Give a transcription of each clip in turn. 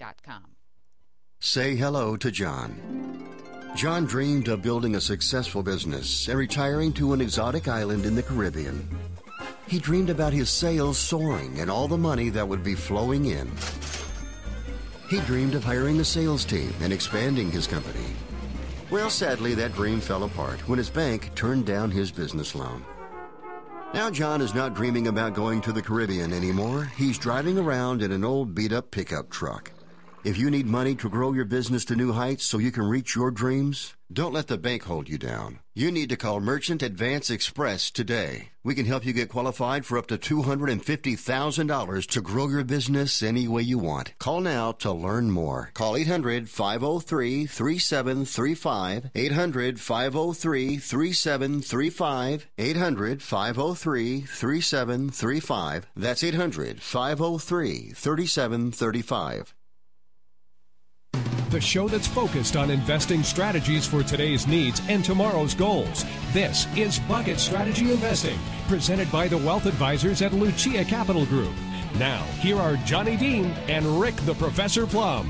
www.dreambucket.com. Say hello to John. John dreamed of building a successful business and retiring to an exotic island in the Caribbean. He dreamed about his sales soaring and all the money that would be flowing in. He dreamed of hiring a sales team and expanding his company. Well, sadly, that dream fell apart when his bank turned down his business loan. Now John is not dreaming about going to the Caribbean anymore. He's driving around in an old beat-up pickup truck. If you need money to grow your business to new heights so you can reach your dreams, don't let the bank hold you down. You need to call Merchant Advance Express today. We can help you get qualified for up to $250,000 to grow your business any way you want. Call now to learn more. Call 800-503-3735, 800-503-3735, 800-503-3735. That's 800-503-3735. The show that's focused on investing strategies for today's needs and tomorrow's goals. This is Bucket Strategy Investing, presented by the Wealth Advisors at Lucia Capital Group. Now, here are Johnny Dean and Rick the Professor Plum.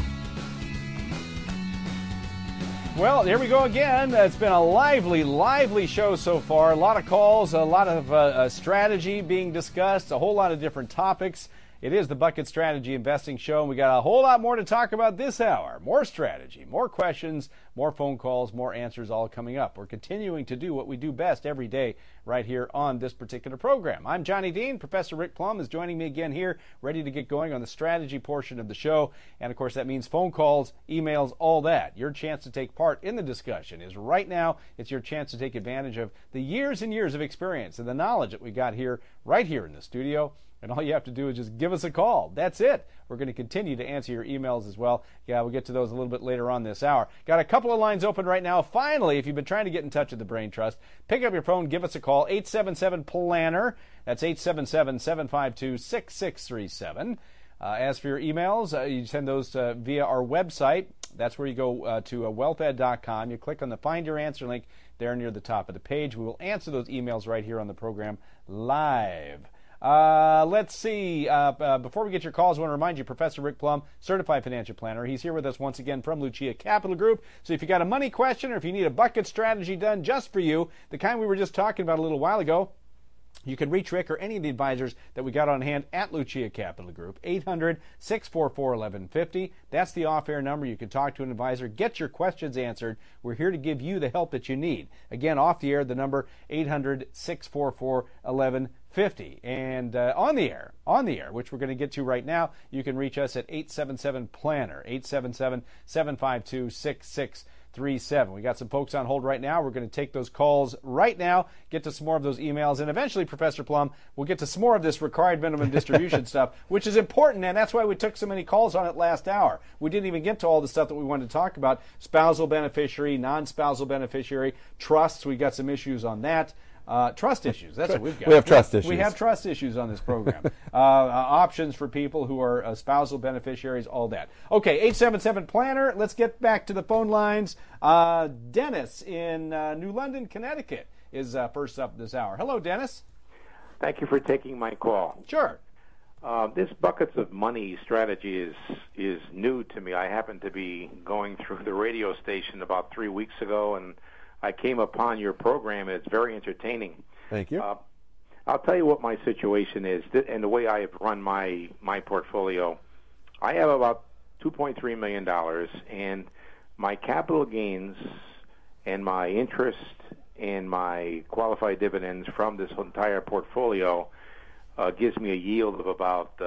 Well, here we go again. It's been a lively show so far. A lot of calls, a lot of strategy being discussed, a whole lot of different topics. It is the Bucket Strategy Investing Show, and we got a whole lot more to talk about this hour. More strategy, more questions, more phone calls, more answers all coming up. We're continuing to do what we do best every day right here on this particular program. I'm Johnny Dean. Professor Rick Plum is joining me again here, ready to get going on the strategy portion of the show. And, of course, that means phone calls, emails, all that. Your chance to take part in the discussion is right now. It's your chance to take advantage of the years and years of experience and the knowledge that we got here, right here in the studio. And all you have to do is just give us a call. That's it. We're going to continue to answer your emails as well. Yeah, we'll get to those a little bit later on this hour. Got a couple of lines open right now. Finally, if you've been trying to get in touch with the Brain Trust, pick up your phone, give us a call, 877-PLANNER. That's 877-752-6637. As for your emails, you send those via our website. That's where you go to wealthed.com. You click on the Find Your Answer link there near the top of the page. We will answer those emails right here on the program live. Let's see. Before we get your calls, I want to remind you, Professor Rick Plum, Certified Financial Planner. He's here with us once again from Lucia Capital Group. So if you got a money question or if you need a bucket strategy done just for you, the kind we were just talking about a little while ago, you can reach Rick or any of the advisors that we got on hand at Lucia Capital Group, 800-644-1150. That's the off-air number. You can talk to an advisor, get your questions answered. We're here to give you the help that you need. Again, off the air, the number 800-644-1150. And on the air, which we're going to get to right now, you can reach us at 877-PLANNER, 877-752-6637. We got some folks on hold right now. We're going to take those calls right now, get to some more of those emails, and eventually, Professor Plum, we'll get to some more of this required minimum distribution stuff, which is important, and that's why we took so many calls on it last hour. We didn't even get to all the stuff that we wanted to talk about, spousal beneficiary, non-spousal beneficiary, trusts. We got some issues on that. Trust issues. That's what we've got. We have trust issues. We have trust issues on this program. Options for people who are spousal beneficiaries, all that. Okay, 877-PLANNER. Let's get back to the phone lines. Dennis in New London, Connecticut is first up this hour. Hello, Dennis. Thank you for taking my call. Sure. This buckets of money strategy is new to me. I happened to be going through the radio station about 3 weeks ago, and I came upon your program. It's very entertaining. Thank you. I'll tell you what my situation is and the way I have run my portfolio. I have about $2.3 million, and my capital gains and my interest and my qualified dividends from this entire portfolio gives me a yield of about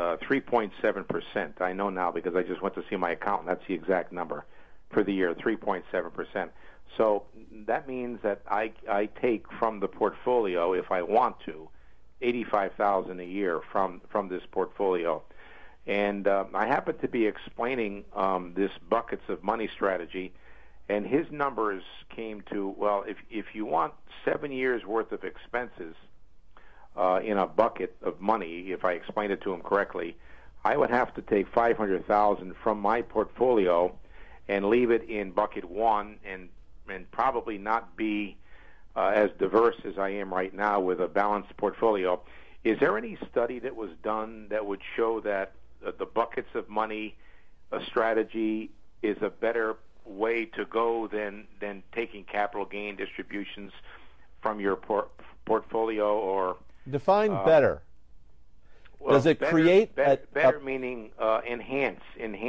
3.7%. I know now because I just went to see my accountant. That's the exact number for the year, 3.7%. So that means that I take from the portfolio, if I want to, $85,000 a year from this portfolio. And I happen to be explaining this buckets of money strategy, and his numbers came to, well, if you want 7 years' worth of expenses in a bucket of money, if I explained it to him correctly, I would have to take $500,000 from my portfolio and leave it in bucket one and probably not be as diverse as I am right now with a balanced portfolio. Is there any study that was done that would show that the buckets of money a strategy is a better way to go than taking capital gain distributions from your portfolio? Or define better. Well, does it create better meaning enhance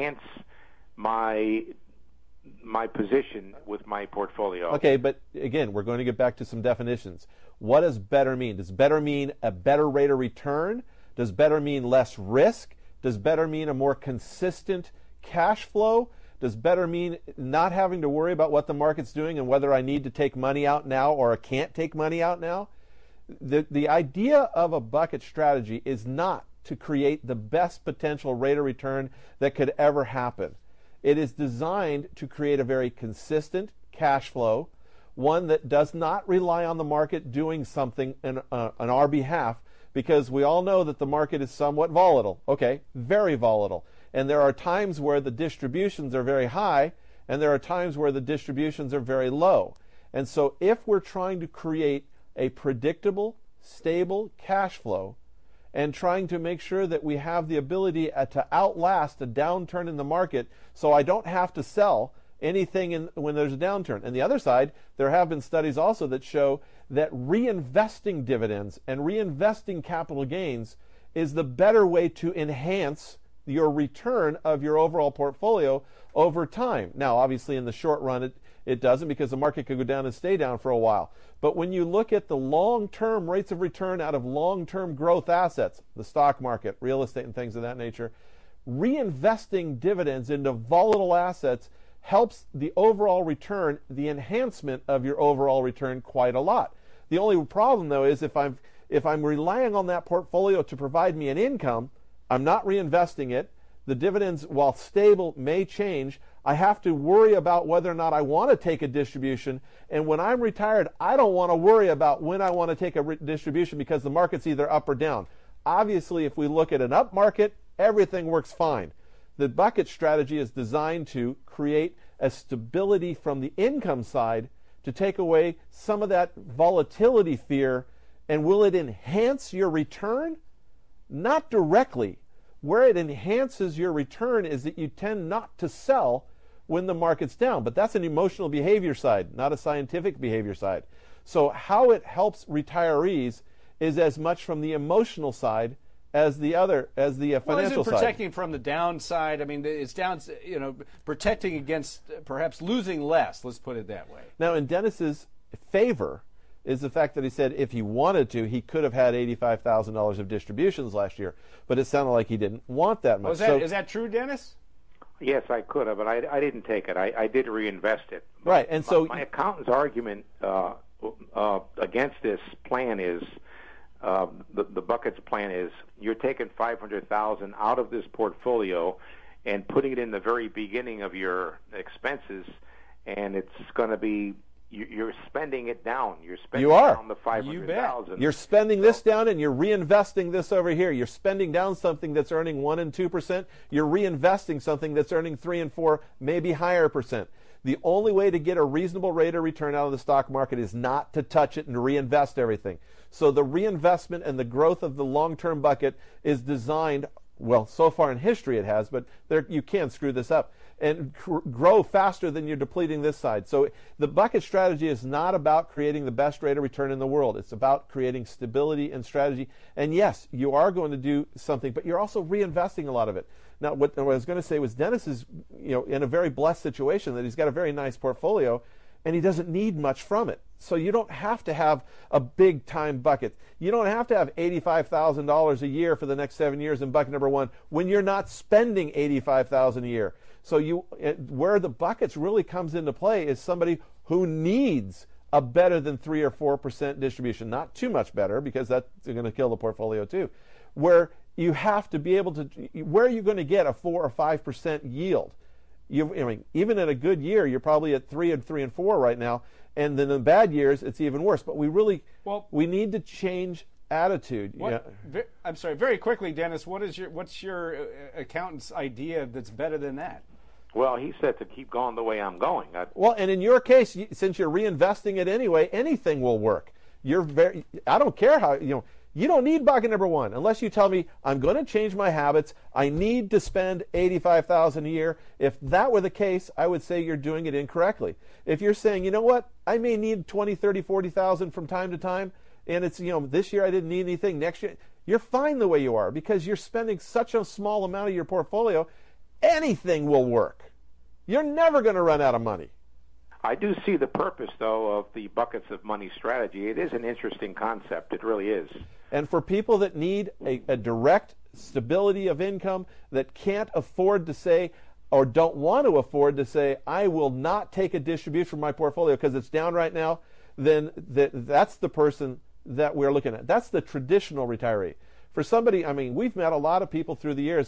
my position with my portfolio? Okay, but again, we're going to get back to some definitions. What does better mean? Does better mean a better rate of return? Does better mean less risk? Does better mean a more consistent cash flow? Does better mean not having to worry about what the market's doing and whether I need to take money out now or I can't take money out now? The idea of a bucket strategy is not to create the best potential rate of return that could ever happen. It is designed to create a very consistent cash flow, one that does not rely on the market doing something on our behalf, because we all know that the market is somewhat volatile. Okay, very volatile. And there are times where the distributions are very high, and there are times where the distributions are very low. And so if we're trying to create a predictable, stable cash flow and trying to make sure that we have the ability to outlast a downturn in the market so I don't have to sell anything when there's a downturn. And the other side, there have been studies also that show that reinvesting dividends and reinvesting capital gains is the better way to enhance your return of your overall portfolio over time. Now, obviously, in the short run, it doesn't, because the market could go down and stay down for a while. But when you look at the long-term rates of return out of long-term growth assets, the stock market, real estate, and things of that nature, reinvesting dividends into volatile assets helps the overall return, the enhancement of your overall return, quite a lot. The only problem, though, is if I'm relying on that portfolio to provide me an income, I'm not reinvesting it. The dividends, while stable, may change. I have to worry about whether or not I want to take a distribution. And when I'm retired, I don't want to worry about when I want to take a distribution, because the market's either up or down. Obviously, if we look at an up market, everything works fine. The bucket strategy is designed to create a stability from the income side to take away some of that volatility fear. And will it enhance your return? Not directly. Where it enhances your return is that you tend not to sell when the market's down. But that's an emotional behavior side, not a scientific behavior side. So how it helps retirees is as much from the emotional side as the financial well, is it side. Protecting from the downside? I mean, it's down, protecting against perhaps losing less. Let's put it that way. Now, in Dennis's favor is the fact that he said if he wanted to, he could have had $85,000 of distributions last year, but it sounded like he didn't want that much. Is that true, Dennis? Yes, I could have, but I didn't take it. I did reinvest it. Right, and so my accountant's argument against this plan is the buckets plan is you're taking $500,000 out of this portfolio and putting it in the very beginning of your expenses, and it's going to be you're spending it down. You're spending down the $500,000. You're spending this down and you're reinvesting this over here. You're spending down something that's earning 1% and 2%. You're reinvesting something that's earning 3% and 4%, maybe higher percent. The only way to get a reasonable rate of return out of the stock market is not to touch it and reinvest everything. So the reinvestment and the growth of the long-term bucket is designed, well, so far in history it has, but you can't screw this up, and grow faster than you're depleting this side. So the bucket strategy is not about creating the best rate of return in the world. It's about creating stability and strategy. And yes, you are going to do something, but you're also reinvesting a lot of it. Now, what I was going to say was Dennis is, in a very blessed situation that he's got a very nice portfolio, and he doesn't need much from it. So you don't have to have a big-time bucket. You don't have to have $85,000 a year for the next 7 years in bucket number one when you're not spending $85,000 a year. So where the buckets really comes into play is somebody who needs a better than 3 or 4% distribution, not too much better, because that's going to kill the portfolio too. Where you have to be able to, where are you going to get a 4 or 5% yield? Even in a good year, you're probably at 3 and 4 right now, and then in bad years, it's even worse. But we need to change attitude. I'm sorry, very quickly, Dennis, what's your accountant's idea that's better than that? Well, he said to keep going the way I'm going. Well, and in your case, since you're reinvesting it anyway, anything will work. I don't care how, You don't need bucket number one unless you tell me I'm going to change my habits. I need to spend $85,000 a year. If that were the case, I would say you're doing it incorrectly. If you're saying, you know what, I may need 20, 30, 40,000 from time to time, and it's, this year I didn't need anything, next year, you're fine the way you are because you're spending such a small amount of your portfolio. Anything will work. You're never going to run out of money. I do see the purpose, though, of the buckets of money strategy. It is an interesting concept. It really is. And for people that need a direct stability of income, that can't afford to say or don't want to afford to say, I will not take a distribution from my portfolio because it's down right now, then that's the person that we're looking at. That's the traditional retiree. For somebody, we've met a lot of people through the years,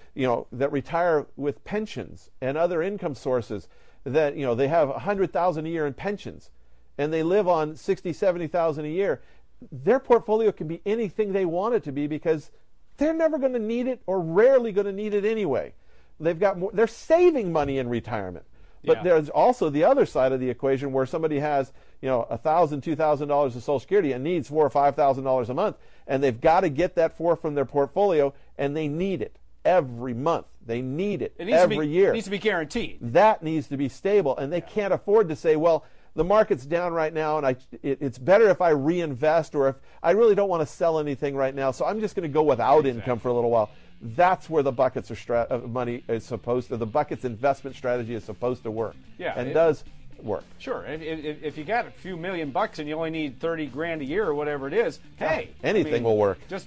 that retire with pensions and other income sources that, they have $100,000 a year in pensions and they live on $60,000, $70,000 a year. Their portfolio can be anything they want it to be because they're never going to need it or rarely going to need it anyway. They're saving money in retirement. But there's also the other side of the equation where somebody has, $1,000, $2,000 of Social Security and needs $4,000 or $5,000 a month, and they've got to get that from their portfolio, and they need it every month. They need it every year. It needs to be guaranteed. That needs to be stable, and they can't afford to say, well, the market's down right now, and it's better if I reinvest, or if I really don't want to sell anything right now, so I'm just going to go without income for a little while. That's where the buckets money is supposed to. The buckets investment strategy is supposed to work, and does work. Sure. If you got a few $1,000,000 and you only need $30,000 a year or whatever it is, hey, anything will work. Just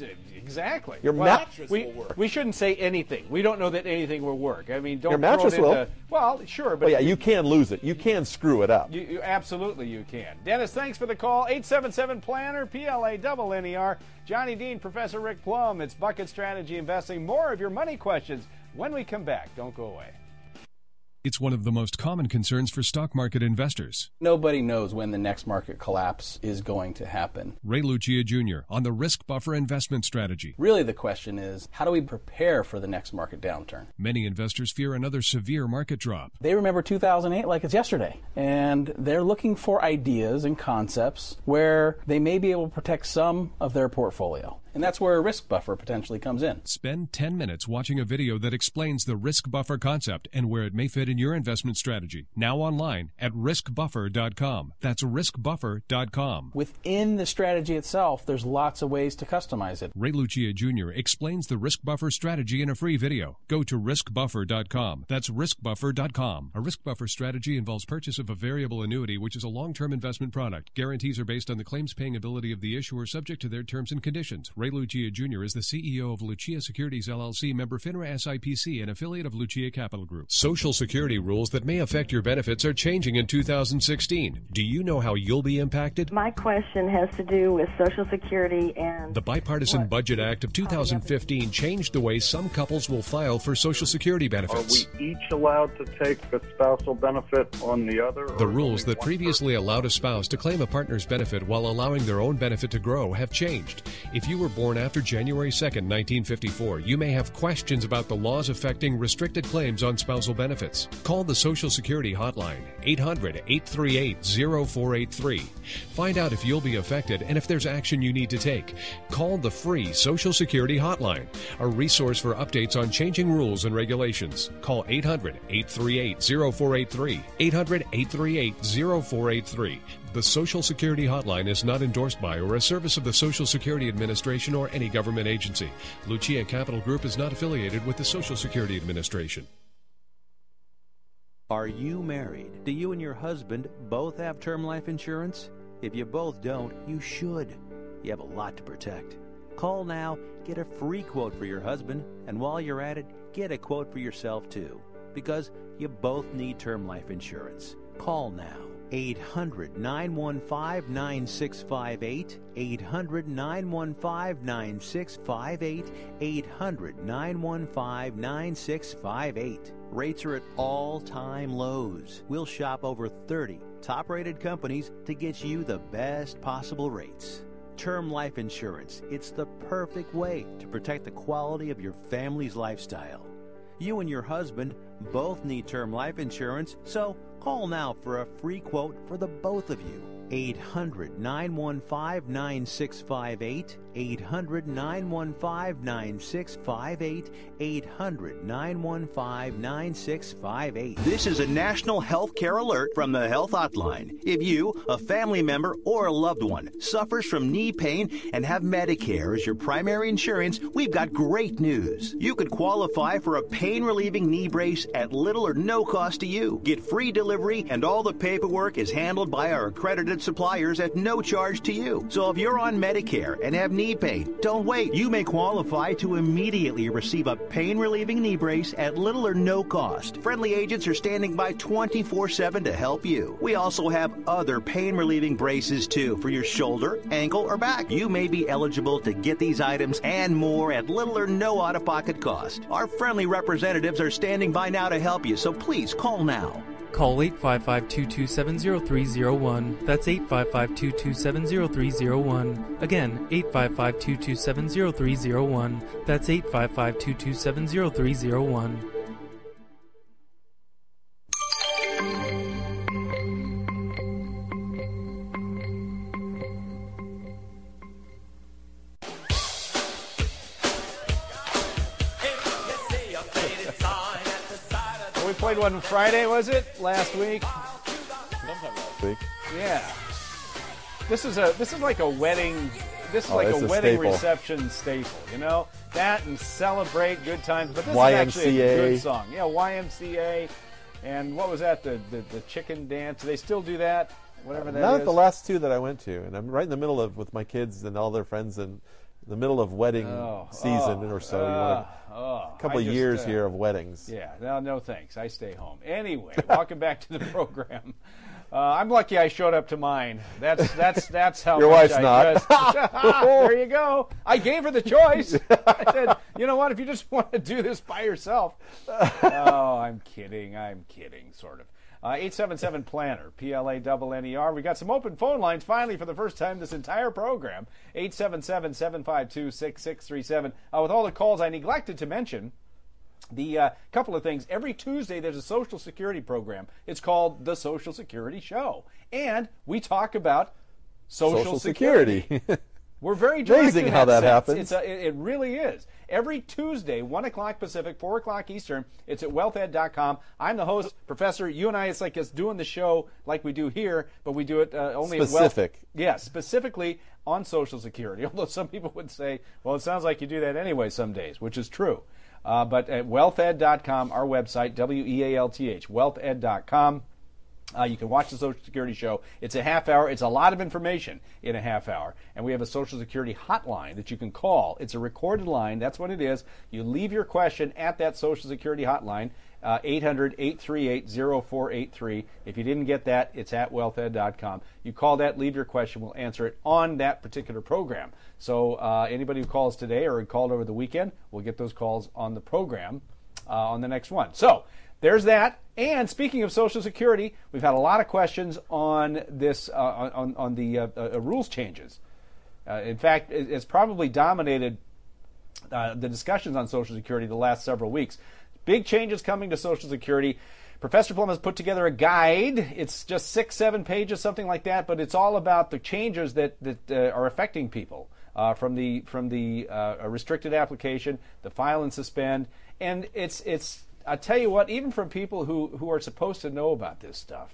exactly. Your mattress will work. We shouldn't say anything. We don't know that anything will work. Don't. Your mattress throw it will. Into, well, sure, but you can lose it. You can screw it up. You absolutely you can. Dennis, thanks for the call. 877-PLANNER, PLANNER. Johnny Dean, Professor Rick Plum. It's Bucket Strategy Investing. More of your money questions when we come back. Don't go away. It's one of the most common concerns for stock market investors. Nobody knows when the next market collapse is going to happen. Ray Lucia Jr. on the Risk Buffer Investment Strategy. Really, the question is, how do we prepare for the next market downturn? Many investors fear another severe market drop. They remember 2008 like it's yesterday, and they're looking for ideas and concepts where they may be able to protect some of their portfolio. And that's where a risk buffer potentially comes in. Spend 10 minutes watching a video that explains the risk buffer concept and where it may fit in your investment strategy. Now online at riskbuffer.com. That's riskbuffer.com. Within the strategy itself, there's lots of ways to customize it. Ray Lucia Jr. explains the risk buffer strategy in a free video. Go to riskbuffer.com. That's riskbuffer.com. A risk buffer strategy involves purchase of a variable annuity, which is a long-term investment product. Guarantees are based on the claims-paying ability of the issuer, subject to their terms and conditions. Ray Lucia Jr. is the CEO of Lucia Securities LLC, member FINRA SIPC, and affiliate of Lucia Capital Group. Social Security rules that may affect your benefits are changing in 2016. Do you know how you'll be impacted? My question has to do with Social Security and... The Bipartisan Budget Act of 2015 changed the way some couples will file for Social Security benefits. Are we each allowed to take a spousal benefit on the other? The rules that previously allowed a spouse to claim a partner's benefit while allowing their own benefit to grow have changed. If you were born after January 2nd, 1954, you may have questions about the laws affecting restricted claims on spousal benefits. Call the Social Security hotline, 800-838-0483. Find out if you'll be affected and if there's action you need to take. Call the free Social Security hotline, a resource for updates on changing rules and regulations. Call 800-838-0483, 800-838-0483. The Social Security hotline is not endorsed by or a service of the Social Security Administration or any government agency. Lucia Capital Group is not affiliated with the Social Security Administration. Are you married? Do you and your husband both have term life insurance? If you both don't, you should. You have a lot to protect. Call now, get a free quote for your husband, and while you're at it, get a quote for yourself too, because you both need term life insurance. Call now. 800-915-9658, 800-915-9658, 800-915-9658. Rates are at all-time lows. We'll shop over 30 top-rated companies to get you the best possible rates. Term life insurance, it's the perfect way to protect the quality of your family's lifestyle. You and your husband both need term life insurance, so call now for a free quote for the both of you. 800-915-9658. 800-915-9658. 800-915-9658. This is a national health care alert from the Health Hotline. If you, a family member, or a loved one suffers from knee pain and have Medicare as your primary insurance, we've got great news. You could qualify for a pain-relieving knee brace at little or no cost to you. Get free delivery, and all the paperwork is handled by our accredited suppliers at no charge to you. So if you're on Medicare and have knee pain, don't wait. You may qualify to immediately receive a pain-relieving knee brace at little or no cost. Friendly agents are standing by 24/7 to help you. We also have other pain-relieving braces too for your shoulder, ankle, or back. You may be eligible to get these items and more at little or no out-of-pocket cost. Our friendly representatives are standing by now to help you, so please call now. Call 855-227-0301. That's 855-227-0301. Again, 855-227-0301. That's 855-227-0301. We played one Friday, was it? Last week? Sometime last week. Yeah. This is like a wedding. This is like it's a a wedding staple. reception staple. You know that and Celebrate Good Times. But this YMCA. is actually a good song. Yeah, YMCA. And what was that? The chicken dance. Do they still do that? Whatever that is. Not at the last two that I went to, and I'm right in the middle of with my kids and all their friends in the middle of wedding season or so. You want a couple of years here of weddings. Yeah, no thanks. I stay home. Anyway, welcome back to the program. I'm lucky I showed up to mine. That's how Your much wife's not. There you go. I gave her the choice. I said, you know what? If you just want to do this by yourself. Oh, I'm kidding, sort of. 877-PLANNER, PLANNER. We got some open phone lines finally for the first time this entire program. 877-752-6637. With all the calls, I neglected to mention the couple of things. Every Tuesday there's a Social Security program. It's called The Social Security Show. And we talk about Social Security. We're very direct. Amazing how that happens. It really is. Every Tuesday, 1 o'clock Pacific, 4 o'clock Eastern, it's at wealthed.com. I'm the host, Professor. You and I, it's like us doing the show like we do here, but we do it only specific. Specifically on Social Security. Although some people would say, well, it sounds like you do that anyway some days, which is true. But at wealthed.com, our website, WEALTH, wealthed.com. You can watch the Social Security show. It's a half hour. It's a lot of information in a half hour. And we have a Social Security hotline that you can call. It's a recorded line. That's what it is. You leave your question at that Social Security hotline, 800-838-0483. If you didn't get that, it's at wealthed.com. You call that, leave your question. We'll answer it on that particular program. So anybody who calls today or called over the weekend, we'll get those calls on the program on the next one. So there's that. And speaking of Social Security, we've had a lot of questions on this, on the rules changes. In fact, it's probably dominated the discussions on Social Security the last several weeks. Big changes coming to Social Security. Professor Plum has put together a guide. It's just 6-7 pages, something like that, but it's all about the changes that are affecting people from the restricted application, the file and suspend, and it's. I tell you what, even from people who are supposed to know about this stuff,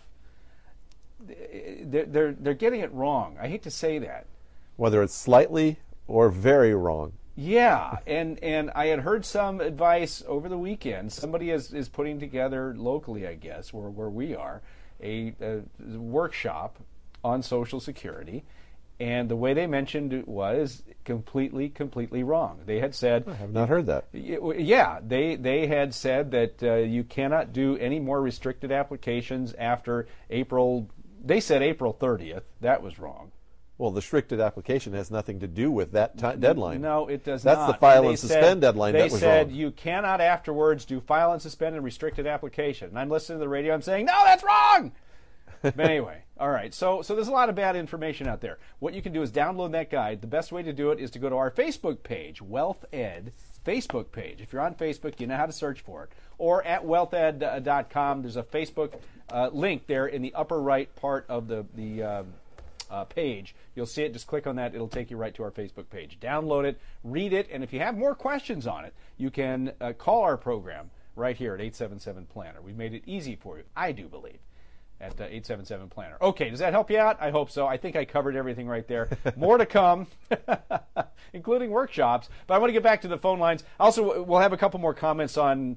they're getting it wrong. I hate to say that. Whether it's slightly or very wrong. Yeah, and I had heard some advice over the weekend. Somebody is putting together locally, I guess, where we are, a workshop on Social Security. And the way they mentioned it was completely wrong. They had said... I have not heard that. Yeah, they had said that you cannot do any more restricted applications after April... They said April 30th. That was wrong. Well, the restricted application has nothing to do with that deadline. No, it does not. That's the file and suspend deadline that was wrong. They said you cannot afterwards do file and suspend and restricted application. And I'm listening to the radio, I'm saying, no, that's wrong! But anyway, all right. So there's a lot of bad information out there. What you can do is download that guide. The best way to do it is to go to our Facebook page, Wealth Ed Facebook page. If you're on Facebook, you know how to search for it. Or at wealthed.com. There's a Facebook link there in the upper right part of the page. You'll see it. Just click on that. It'll take you right to our Facebook page. Download it, read it, and if you have more questions on it, you can call our program right here at 877-PLANNER. We've made it easy for you, I do believe, at 877-PLANNER. Okay, does that help you out? I hope so. I think I covered everything right there. More to come, including workshops. But I want to get back to the phone lines. Also, we'll have a couple more comments on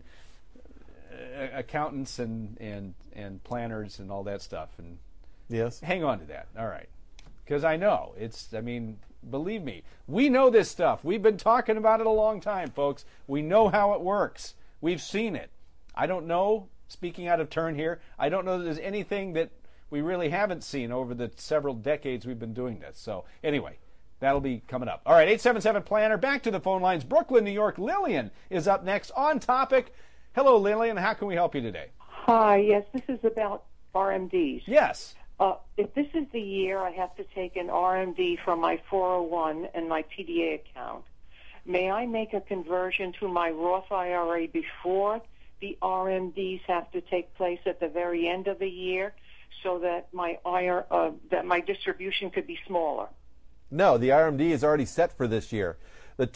accountants and planners and all that stuff. And yes, hang on to that. All right. Because I know believe me, we know this stuff. We've been talking about it a long time, folks. We know how it works. We've seen it. I don't know, speaking out of turn here, I don't know that there's anything that we really haven't seen over the several decades we've been doing this. So anyway, that'll be coming up. All right, 877-PLANNER. Back to the phone lines. Brooklyn, New York. Lillian is up next on topic. Hello, Lillian. How can we help you today? Hi. Yes, this is about RMDs. Yes. If this is the year I have to take an RMD from my 401 and my TDA account, may I make a conversion to my Roth IRA before the RMDs have to take place at the very end of the year, so that my distribution could be smaller? No, the RMD is already set for this year. The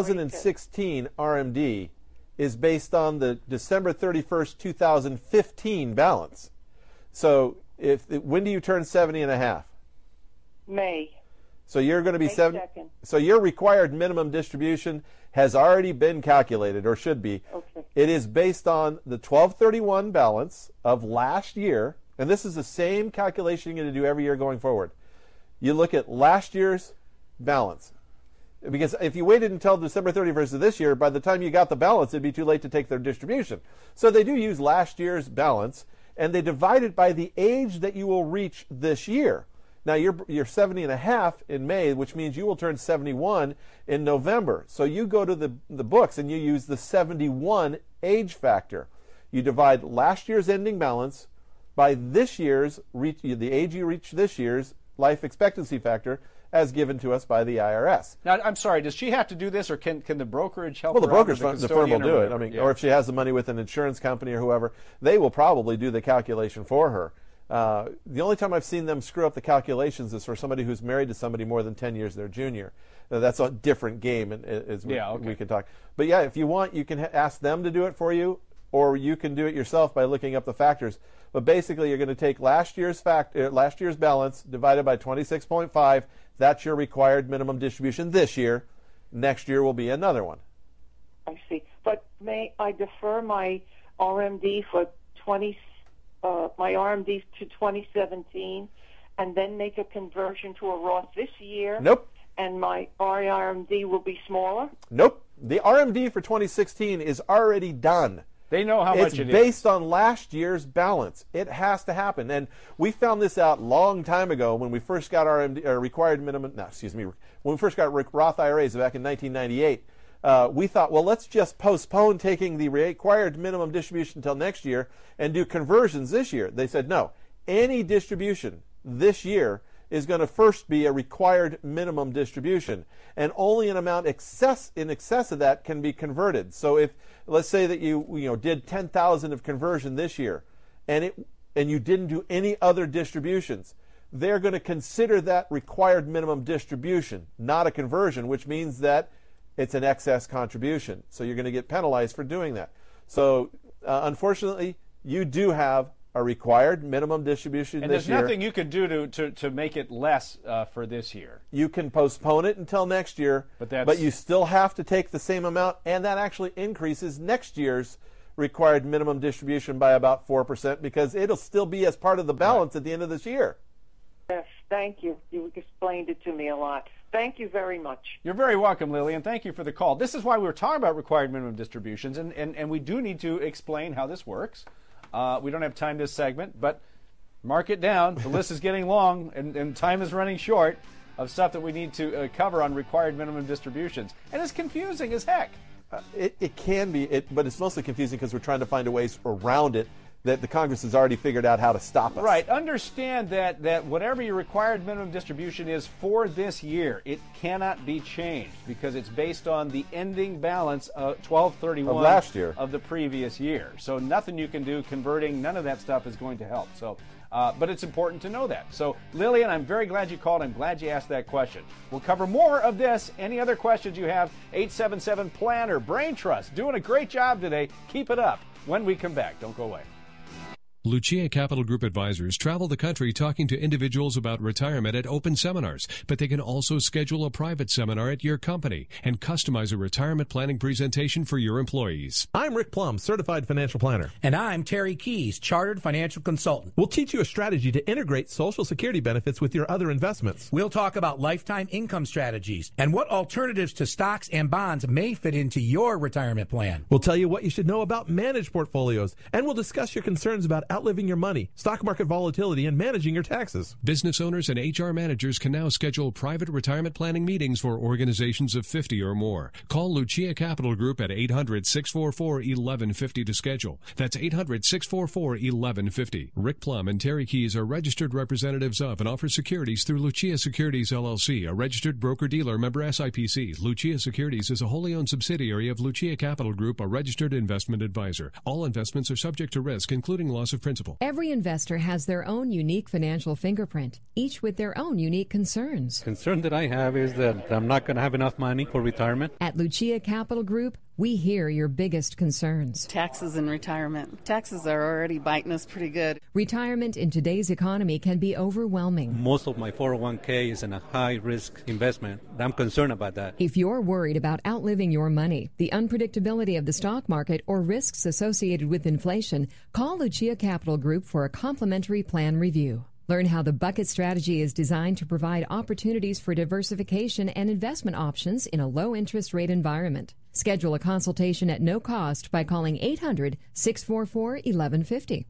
2016 RMD is based on the December 31st, 2015 balance. So when do you turn 70 and a half? May. So you're going to be May 70. 2nd. So your required minimum distribution has already been calculated, or should be. Okay. It is based on the 12/31 balance of last year, and this is the same calculation you're going to do every year going forward. You look at last year's balance, because if you waited until December 31st of this year, by the time you got the balance, it'd be too late to take their distribution. So they do use last year's balance, and they divide it by the age that you will reach this year. Now, you're 70 and a half in May, which means you will turn 71 in November. So you go to the books and you use the 71 age factor. You divide last year's ending balance by this year's, the age you reach this year's life expectancy factor, as given to us by the IRS. Now, I'm sorry, does she have to do this, or can the brokerage help her? Well, the brokerage, the firm will do it. I mean, yeah. Or if she has the money with an insurance company or whoever, they will probably do the calculation for her. The only time I've seen them screw up the calculations is for somebody who's married to somebody more than 10 years their junior. That's a different game, and we can talk. But yeah, if you want, you can ask them to do it for you, or you can do it yourself by looking up the factors. But basically, you're going to take last year's balance divided by 26.5. That's your required minimum distribution this year. Next year will be another one. I see. But may I defer my RMD for my RMD to 2017, and then make a conversion to a Roth this year? Nope. And my RMD will be smaller? Nope. The RMD for 2016 is already done. They know how much it is. It's based on last year's balance. It has to happen. And we found this out a long time ago when we first got RMD, when we first got Roth IRAs back in 1998. We thought, well, let's just postpone taking the required minimum distribution until next year and do conversions this year. They said, no, any distribution this year is going to first be a required minimum distribution, and only an amount in excess of that can be converted. So if, let's say that you did 10,000 of conversion this year, and you didn't do any other distributions, they're going to consider that required minimum distribution, not a conversion, which means that it's an excess contribution. So you're going to get penalized for doing that. So unfortunately, you do have a required minimum distribution and this year. And there's nothing you can do to make it less for this year. You can postpone it until next year, but you still have to take the same amount, and that actually increases next year's required minimum distribution by about 4%, because it'll still be as part of the balance at the end of this year. Yes, thank you. You explained it to me a lot. Thank you very much. You're very welcome, Lillian. Thank you for the call. This is why we were talking about required minimum distributions, and we do need to explain how this works. We don't have time this segment, but mark it down. The list is getting long, and time is running short of stuff that we need to cover on required minimum distributions. And it's confusing as heck. It can be, but it's mostly confusing because we're trying to find a ways around it that the Congress has already figured out how to stop us. Right. Understand that whatever your required minimum distribution is for this year, it cannot be changed because it's based on the ending balance of 12/31 of last year, of the previous year. So nothing you can do converting, none of that stuff is going to help. So, but it's important to know that. So, Lillian, I'm very glad you called. I'm glad you asked that question. We'll cover more of this. Any other questions you have, 877-PLANNER. Brain Trust, doing a great job today. Keep it up. When we come back, don't go away. Lucia Capital Group advisors travel the country talking to individuals about retirement at open seminars, but they can also schedule a private seminar at your company and customize a retirement planning presentation for your employees. I'm Rick Plum, Certified Financial Planner. And I'm Terry Keys, Chartered Financial Consultant. We'll teach you a strategy to integrate Social Security benefits with your other investments. We'll talk about lifetime income strategies and what alternatives to stocks and bonds may fit into your retirement plan. We'll tell you what you should know about managed portfolios, and we'll discuss your concerns about outliving your money, stock market volatility, and managing your taxes. Business owners and HR managers can now schedule private retirement planning meetings for organizations of 50 or more. Call Lucia Capital Group at 800-644-1150 to schedule. That's 800-644-1150. Rick Plum and Terry Keys are registered representatives of and offer securities through Lucia Securities LLC, a registered broker-dealer member SIPC. Lucia Securities is a wholly owned subsidiary of Lucia Capital Group, a registered investment advisor. All investments are subject to risk, including loss of principal. Every investor has their own unique financial fingerprint, each with their own unique concerns. Concern that I have is that I'm not going to have enough money for retirement. At Lucia Capital Group, we hear your biggest concerns. Taxes and retirement. Taxes are already biting us pretty good. Retirement in today's economy can be overwhelming. Most of my 401k is in a high-risk investment. I'm concerned about that. If you're worried about outliving your money, the unpredictability of the stock market, or risks associated with inflation, call Lucia Capital Group for a complimentary plan review. Learn how the Bucket strategy is designed to provide opportunities for diversification and investment options in a low-interest rate environment. Schedule a consultation at no cost by calling 800-644-1150,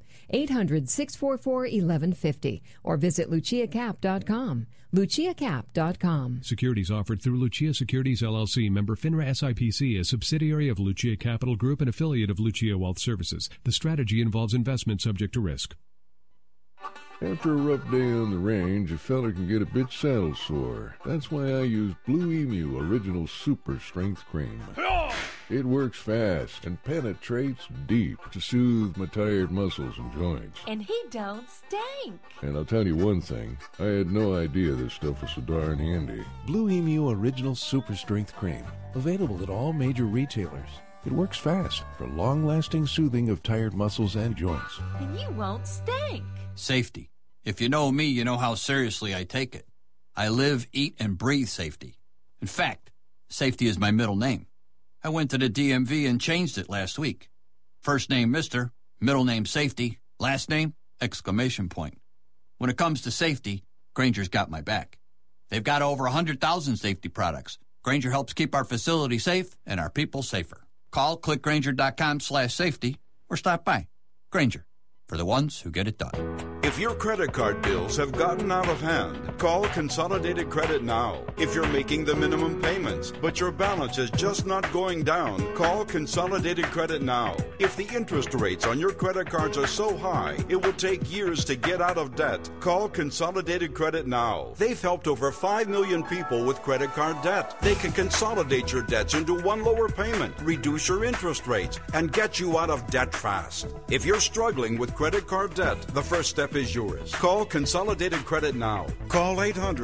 800-644-1150, or visit luciacap.com. luciacap.com. Securities offered through Lucia Securities LLC, member FINRA SIPC, a subsidiary of Lucia Capital Group and affiliate of Lucia Wealth Services. The strategy involves investment subject to risk. After a rough day on the range, a fella can get a bit saddle sore. That's why I use Blue Emu Original Super Strength Cream. It works fast and penetrates deep to soothe my tired muscles and joints. And he don't stink. And I'll tell you one thing, I had no idea this stuff was so darn handy. Blue Emu Original Super Strength Cream. Available at all major retailers. It works fast for long-lasting soothing of tired muscles and joints. And you won't stink. Safety. If you know me, you know how seriously I take it. I live, eat, and breathe safety. In fact, safety is my middle name. I went to the DMV and changed it last week. First name Mr., middle name Safety, last name exclamation point. When it comes to safety, Grainger's got my back. They've got over 100,000 safety products. Grainger helps keep our facility safe and our people safer. Call clickgrainger.com/safety or stop by. Grainger, for the ones who get it done. If your credit card bills have gotten out of hand, call Consolidated Credit now. If you're making the minimum payments, but your balance is just not going down, call Consolidated Credit now. If the interest rates on your credit cards are so high, it will take years to get out of debt, call Consolidated Credit now. They've helped over 5 million people with credit card debt. They can consolidate your debts into one lower payment, reduce your interest rates, and get you out of debt fast. If you're struggling with credit card debt, the first step is yours. Call Consolidated Credit now. Call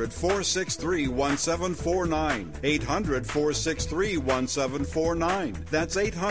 800-463-1749. 800-463-1749. That's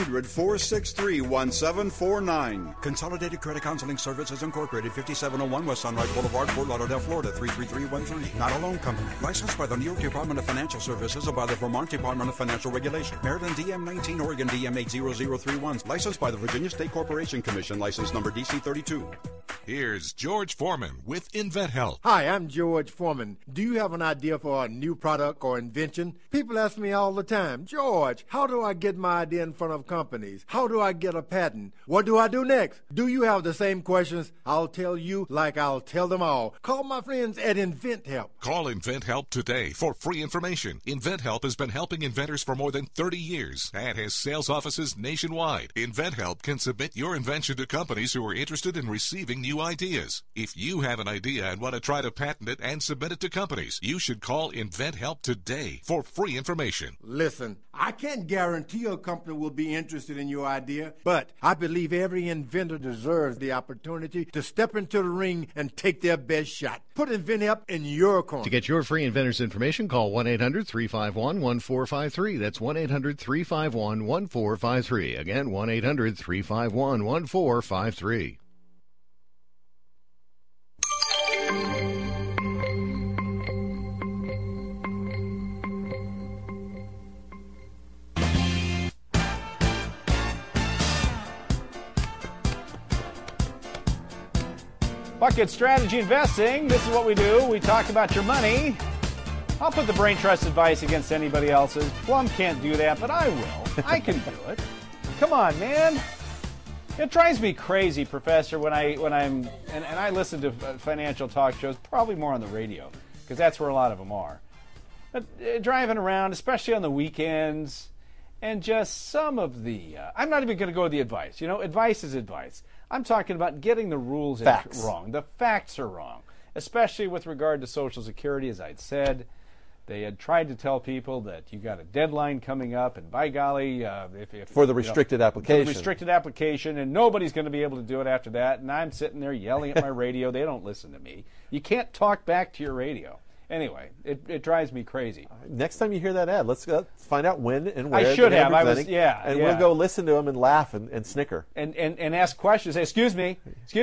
800-463-1749. Consolidated Credit Counseling Services Incorporated, 5701 West Sunrise Boulevard, Fort Lauderdale, Florida, 33313. Not a loan company. Licensed by the New York Department of Financial Services or by the Vermont Department of Financial Regulation. Maryland DM19, Oregon DM80031. Licensed by the Virginia State Corporation Commission. License number DC32. Here's George Foreman with InventHelp. Hi, I'm George Foreman. Do you have an idea for a new product or invention? People ask me all the time, George, how do I get my idea in front of companies? How do I get a patent? What do I do next? Do you have the same questions? I'll tell you like I'll tell them all. Call my friends at InventHelp. Call InventHelp today for free information. InventHelp has been helping inventors for more than 30 years and has sales offices nationwide. InventHelp can submit your invention to companies who are interested in receiving new ideas. If you have an idea and want to try to patent it and submit it to companies, you should call InventHelp today for free information. Listen, I can't guarantee a company will be interested in your idea, but I believe every inventor deserves the opportunity to step into the ring and take their best shot. Put InventHelp in your corner. To get your free inventor's information, call 1-800-351-1453. That's 1-800-351-1453. Again, 1-800-351-1453. Bucket Strategy Investing. This is what we do. We talk about your money. I'll put the Brain Trust advice against anybody else's. Plum can't do that, but I will. I can do it. Come on, man. It drives me crazy, Professor, when I'm and I listen to financial talk shows, probably more on the radio, because that's where a lot of them are. But driving around, especially on the weekends, and just some of the I'm not even going to go with the advice. You know, advice is advice. I'm talking about getting the rules wrong. The facts are wrong, especially with regard to Social Security, as I'd said. They had tried to tell people that you got a deadline coming up, and by golly, for the restricted application. For the restricted application, and nobody's going to be able to do it after that. And I'm sitting there yelling at my radio. They don't listen to me. You can't talk back to your radio. Anyway, it drives me crazy. Next time you hear that ad, let's find out when and where. I should have. And we'll go listen to them and laugh and snicker. And ask questions. Say, excuse me,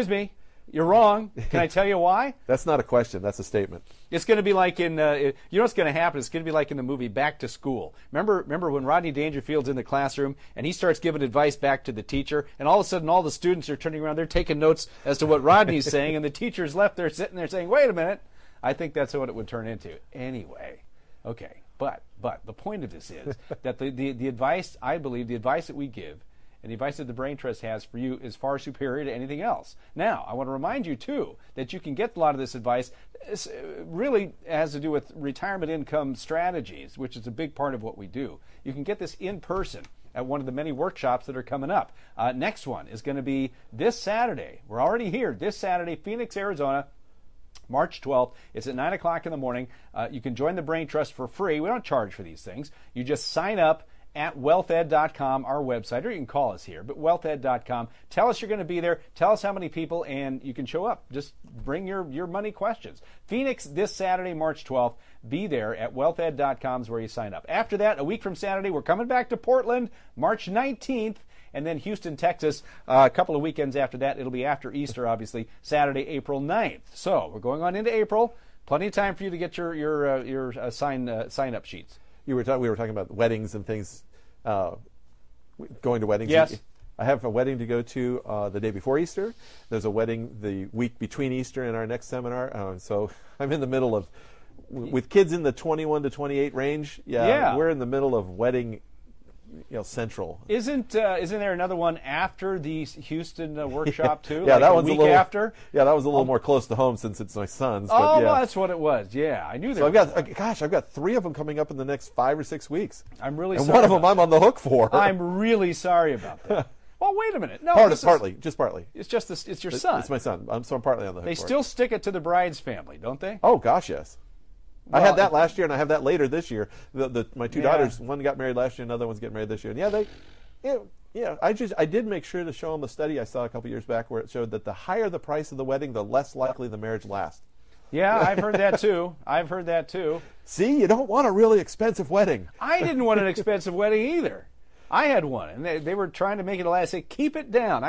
you're wrong. Can I tell you why? That's not a question. That's a statement. It's going to be like in, you know what's going to happen? It's going to be like in the movie Back to School. Remember when Rodney Dangerfield's in the classroom and he starts giving advice back to the teacher, and all of a sudden all the students are turning around, they're taking notes as to what Rodney's saying, and the teacher's left there sitting there saying, wait a minute. I think that's what it would turn into. Anyway, okay, but the point of this is that the advice, I believe, the advice that we give and the advice that the Brain Trust has for you is far superior to anything else. Now, I want to remind you, too, that you can get a lot of this advice. This really has to do with retirement income strategies, which is a big part of what we do. You can get this in person at one of the many workshops that are coming up. Next one is going to be this Saturday. We're already here. This Saturday, Phoenix, Arizona, March 12th. It's at 9 o'clock in the morning. You can join the Brain Trust for free. We don't charge for these things. You just sign up at wealthed.com, our website, or you can call us here, but wealthed.com. Tell us you're going to be there. Tell us how many people, and you can show up. Just bring your money questions. Phoenix this Saturday, March 12th. Be there at wealthed.com is where you sign up. After that, a week from Saturday, we're coming back to Portland, March 19th. And then Houston, Texas, a couple of weekends after that. It'll be after Easter, obviously, Saturday, April 9th. So we're going on into April. Plenty of time for you to get your sign-up sheets. We were talking about weddings and things, going to weddings. Yes. I have a wedding to go to the day before Easter. There's a wedding the week between Easter and our next seminar. So I'm in the middle of, with kids in the 21 to 28 range, we're in the middle of wedding central. Isn't there another one after the Houston workshop too? Yeah, like that one's a week little after. Yeah, that was a little more close to home since it's my son's. Oh, but well, that's what it was. Yeah, I knew that. So I've got 3 of them coming up in the next 5 or 6 weeks. I'm really and sorry. And one of them I'm on the hook for. I'm really sorry about that. Well, wait a minute. No, partly. It's just this. It's your son. It's my son. I'm partly on the hook. They still stick it to the bride's family, don't they? Oh gosh, yes. Well, I had that last year, and I have that later this year. My 2 daughters, one got married last year, another one's getting married this year. And I did make sure to show them a study I saw a couple years back where it showed that the higher the price of the wedding, the less likely the marriage lasts. Yeah, I've heard that too. See, you don't want a really expensive wedding. I didn't want an expensive wedding either. I had one, and they were trying to make it last. Say, keep it down.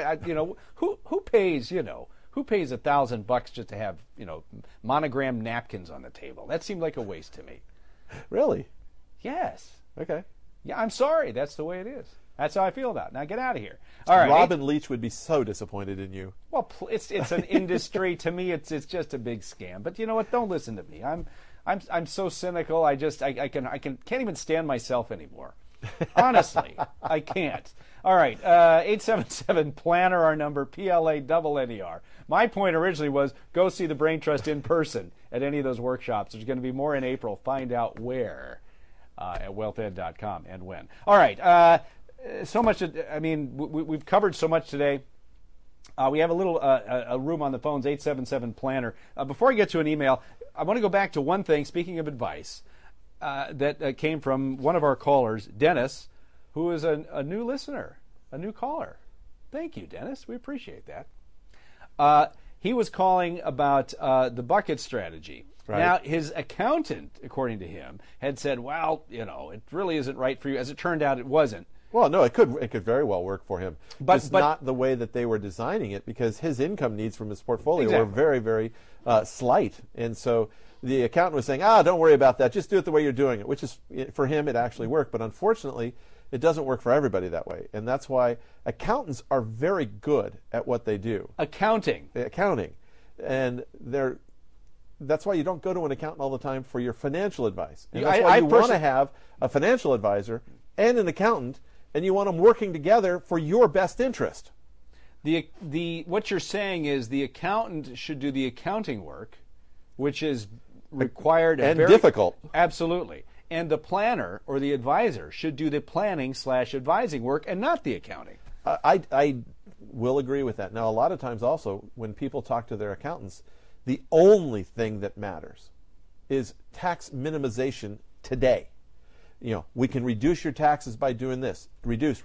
Who pays Who pays $1,000 just to have, monogrammed napkins on the table? That seemed like a waste to me. Really? Yes. Okay. Yeah, I'm sorry. That's the way it is. That's how I feel about it. Now get out of here. All right. Robin Leach would be so disappointed in you. Well, it's an industry. To me, it's just a big scam. But you know what? Don't listen to me. I'm so cynical. I can't even stand myself anymore. Honestly, I can't. All right, 877 Planner, our number, PLA-NER. My point originally was go see the Brain Trust in person at any of those workshops. There's going to be more in April. Find out where at wealthed.com and when. All right, so much. I mean, we've covered so much today. We have a little a room on the phones, 877 Planner. Before I get to an email, I want to go back to one thing. Speaking of advice, that came from one of our callers, Dennis, who is a new listener, a new caller. Thank you, Dennis. We appreciate that. He was calling about the bucket strategy. Right. Now, his accountant, according to him, had said, well, it really isn't right for you. As it turned out, it wasn't. Well, no, it could very well work for him. But not the way that they were designing it, because his income needs from his portfolio were very, very slight. And so the accountant was saying, don't worry about that. Just do it the way you're doing it, which is, for him, it actually worked. But unfortunately, it doesn't work for everybody that way. And that's why accountants are very good at what they do. Accounting. And that's why you don't go to an accountant all the time for your financial advice. And that's why you want to have a financial advisor and an accountant, and you want them working together for your best interest. What you're saying is the accountant should do the accounting work, which is required and difficult. Absolutely. And the planner or the advisor should do the planning/advising work and not the accounting. I will agree with that. Now, a lot of times also when people talk to their accountants, the only thing that matters is tax minimization today. We can reduce your taxes by doing this. Reduce.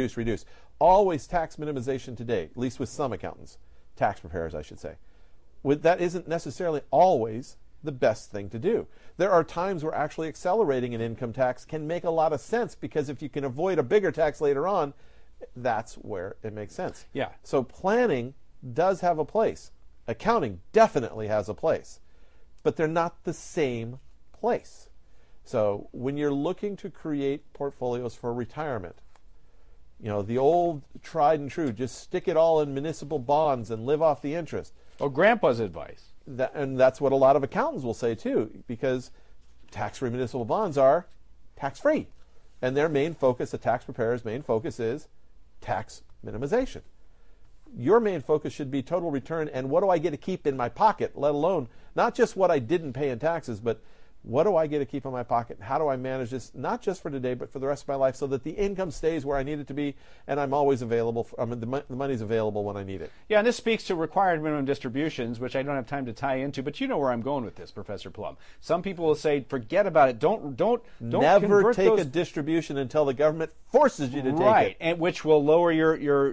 Always tax minimization today, at least with some accountants, tax preparers, I should say. That isn't necessarily always the best thing to do. There are times where actually accelerating an income tax can make a lot of sense, because if you can avoid a bigger tax later on, that's where it makes sense. Yeah. So planning does have a place. Accounting definitely has a place, but they're not the same place. So when you're looking to create portfolios for retirement, the old tried and true, just stick it all in municipal bonds and live off the interest. Oh, Grandpa's advice. And that's what a lot of accountants will say too, because tax-free municipal bonds are tax-free. And their main focus, the tax preparer's main focus, is tax minimization. Your main focus should be total return and what do I get to keep in my pocket, let alone not just what I didn't pay in taxes, but what do I get to keep in my pocket? How do I manage this, not just for today, but for the rest of my life, so that the income stays where I need it to be and I'm always available, the money's available when I need it. Yeah, and this speaks to required minimum distributions, which I don't have time to tie into, but you know where I'm going with this, Professor Plum. Some people will say, forget about it. Don't never take a distribution until the government forces you to take it. Right, and which will lower your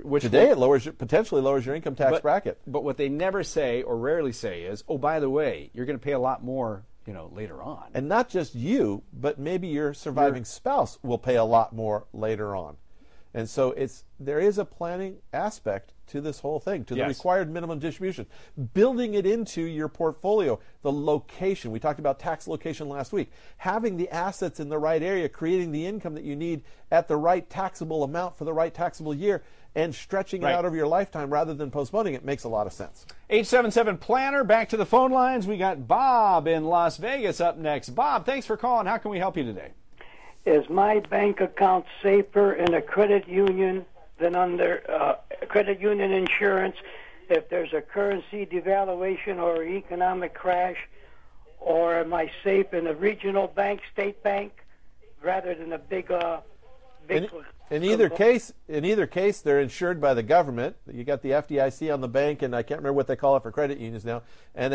it potentially lowers your income tax bracket. But what they never say, or rarely say, is, oh, by the way, you're going to pay a lot more later on. And not just you, but maybe your surviving spouse will pay a lot more later on. And so there is a planning aspect to this whole thing, to the required minimum distribution. Building it into your portfolio, the location. We talked about tax location last week. Having the assets in the right area, creating the income that you need at the right taxable amount for the right taxable year, and stretching it out over your lifetime rather than postponing it makes a lot of sense. 877 Planner, back to the phone lines. We got Bob in Las Vegas up next. Bob, thanks for calling. How can we help you today? Is my bank account safer in a credit union than under credit union insurance if there's a currency devaluation or economic crash? Or am I safe in a regional bank, state bank, rather than a big In either case, they're insured by the government. You got the FDIC on the bank, and I can't remember what they call it for credit unions now, and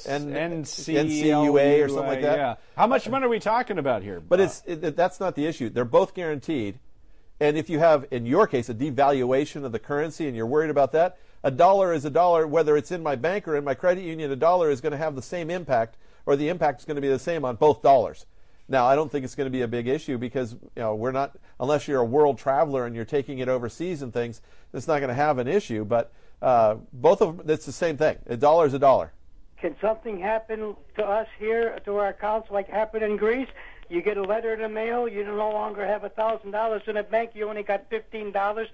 NCUA or something like that. Yeah. How much money are we talking about here? But that's not the issue. They're both guaranteed, and if you have, in your case, a devaluation of the currency, and you're worried about that, a dollar is a dollar, whether it's in my bank or in my credit union. A dollar is going to have the same impact, or the impact is going to be the same on both dollars. Now, I don't think it's going to be a big issue because we're not, unless you're a world traveler and you're taking it overseas and things, it's not going to have an issue. But both of them, it's the same thing. A dollar is a dollar. Can something happen to us here, to our accounts, like happened in Greece? You get a letter in the mail, you no longer have $1,000 in a bank, you only got $15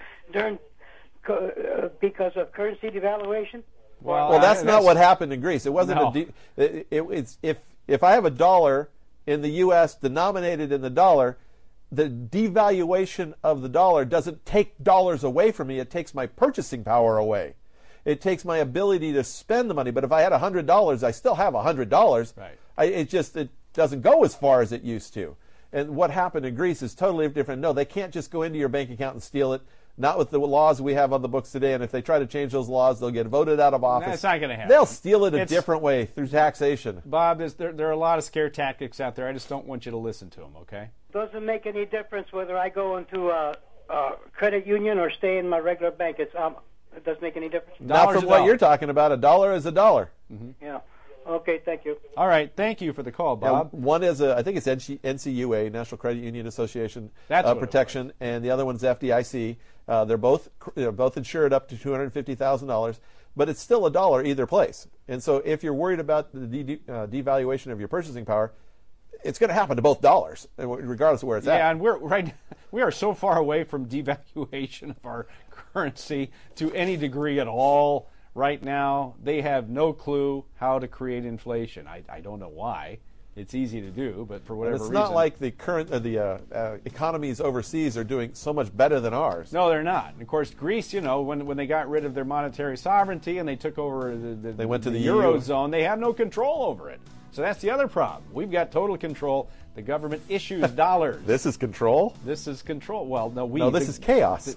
because of currency devaluation? Well, that's not what happened in Greece. It wasn't if I have a dollar in the U.S. denominated in the dollar, the devaluation of the dollar doesn't take dollars away from me. It takes my purchasing power away. It takes my ability to spend the money. But if I had $100, I still have $100. Right. It doesn't go as far as it used to. And what happened in Greece is totally different. No, they can't just go into your bank account and steal it. Not with the laws we have on the books today. And if they try to change those laws, they'll get voted out of office. That's not going to happen. They'll steal it a different way through taxation. Bob, there are a lot of scare tactics out there. I just don't want you to listen to them, okay? Doesn't make any difference whether I go into a credit union or stay in my regular bank. It doesn't make any difference. Not from what you're talking about. A dollar is a dollar. Mm-hmm. Yeah. Okay, thank you. All right, thank you for the call, Bob. Yeah, one is I think it's NCUA, National Credit Union Association protection, and the other one's FDIC. They're both insured up to $250,000, but it's still a dollar either place. And so if you're worried about the devaluation of your purchasing power, it's going to happen to both dollars, regardless of where it's at. Yeah, and we are so far away from devaluation of our currency to any degree at all. Right now, they have no clue how to create inflation. I don't know why. It's easy to do, but for whatever reason. It's not like the current economies overseas are doing so much better than ours. No, they're not. And of course, Greece, when they got rid of their monetary sovereignty and they took over they went to the Eurozone, they have no control over it. So that's the other problem. We've got total control. The government issues dollars. This is control? This is control. Well, no, this is chaos.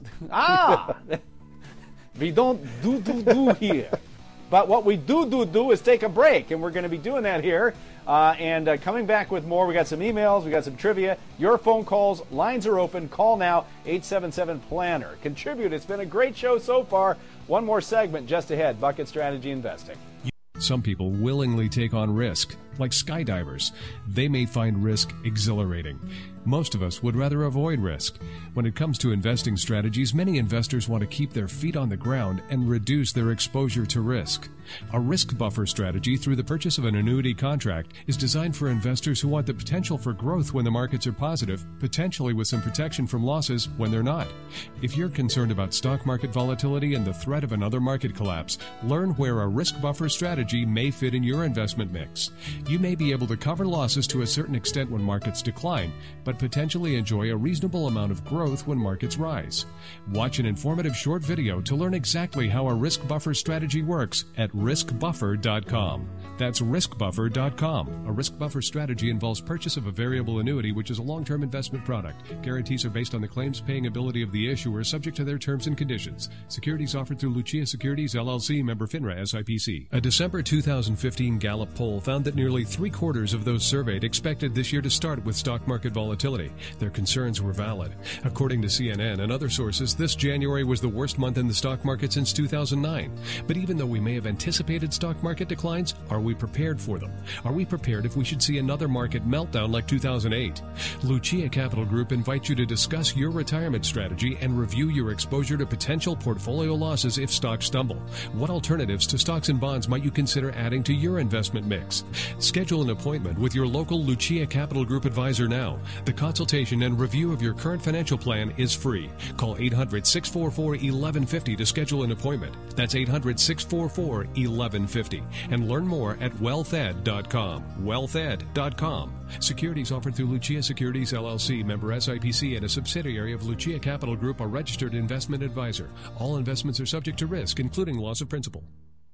We don't do here. But what we do is take a break, and we're going to be doing that here. And coming back with more, we got some emails, we got some trivia, your phone calls, lines are open. Call now, 877-PLANNER. Contribute. It's been a great show so far. One more segment just ahead, Bucket Strategy Investing. Some people willingly take on risk, like skydivers. They may find risk exhilarating. Most of us would rather avoid risk. When it comes to investing strategies, many investors want to keep their feet on the ground and reduce their exposure to risk. A risk buffer strategy through the purchase of an annuity contract is designed for investors who want the potential for growth when the markets are positive, potentially with some protection from losses when they're not. If you're concerned about stock market volatility and the threat of another market collapse, learn where a risk buffer strategy may fit in your investment mix. You may be able to cover losses to a certain extent when markets decline, but potentially enjoy a reasonable amount of growth when markets rise. Watch an informative short video to learn exactly how a risk buffer strategy works at riskbuffer.com. That's riskbuffer.com. A risk buffer strategy involves purchase of a variable annuity, which is a long-term investment product. Guarantees are based on the claims-paying ability of the issuer, subject to their terms and conditions. Securities offered through Lucia Securities, LLC, member FINRA, SIPC. A December 2015 Gallup poll found that nearly three-quarters of those surveyed expected this year to start with stock market volatility. Their concerns were valid. According to CNN and other sources, this January was the worst month in the stock market since 2009. But even though we may have anticipated stock market declines, are we prepared for them? Are we prepared if we should see another market meltdown like 2008? Lucia Capital Group invites you to discuss your retirement strategy and review your exposure to potential portfolio losses if stocks stumble. What alternatives to stocks and bonds might you consider adding to your investment mix? Schedule an appointment with your local Lucia Capital Group advisor now. The consultation and review of your current financial plan is free. Call 800-644-1150 to schedule an appointment. That's 800-644-1150. And learn more at wealthed.com. Wealthed.com. Securities offered through Lucia Securities, LLC, member SIPC, and a subsidiary of Lucia Capital Group, a registered investment advisor. All investments are subject to risk, including loss of principal.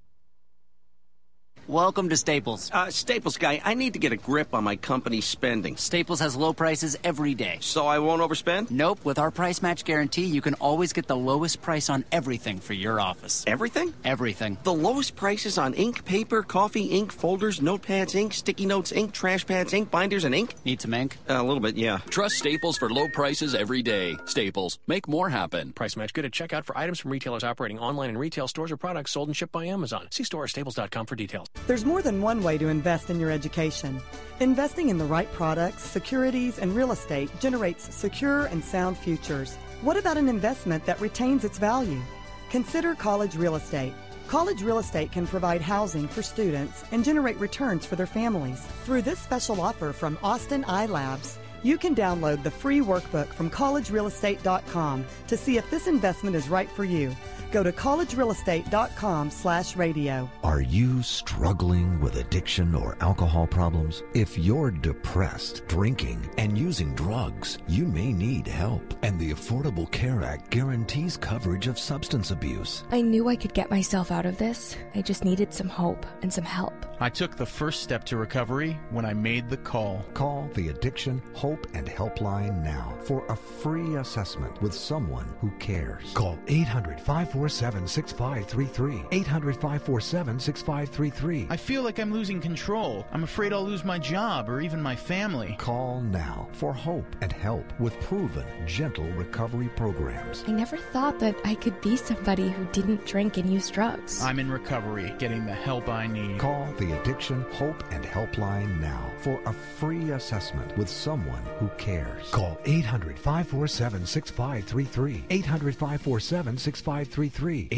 Welcome to Staples. Staples guy, I need to get a grip on my company's spending. Staples has low prices every day. So I won't overspend? Nope. With our price match guarantee, you can always get the lowest price on everything for your office. Everything? Everything. The lowest prices on ink, paper, coffee, ink, folders, notepads, ink, sticky notes, ink, trash pads, ink, binders, and ink? Need some ink? A little bit, yeah. Trust Staples for low prices every day. Staples. Make more happen. Price match good at checkout for items from retailers operating online in retail stores or products sold and shipped by Amazon. See store or staples.com for details. There's more than one way to invest in your education. Investing in the right products, securities, and real estate generates secure and sound futures. What about an investment that retains its value? Consider college real estate. College Real Estate can provide housing for students and generate returns for their families. Through this special offer from Austin iLabs, you can download the free workbook from collegerealestate.com to see if this investment is right for you. Go to collegerealestate.com/radio. Are you struggling with addiction or alcohol problems? If you're depressed, drinking, and using drugs, you may need help. And the Affordable Care Act guarantees coverage of substance abuse. I knew I could get myself out of this. I just needed some hope and some help. I took the first step to recovery when I made the call. Call the Addiction, Hope, and Helpline now for a free assessment with someone who cares. Call 800-547-6533. 800-547-6533. I feel like I'm losing control. I'm afraid I'll lose my job or even my family. Call now for hope and help with proven, gentle recovery programs. I never thought that I could be somebody who didn't drink and use drugs. I'm in recovery, getting the help I need. Call the Addiction, Hope, and Helpline now for a free assessment with someone who cares. Call 800-547-6533. 800-547-6533.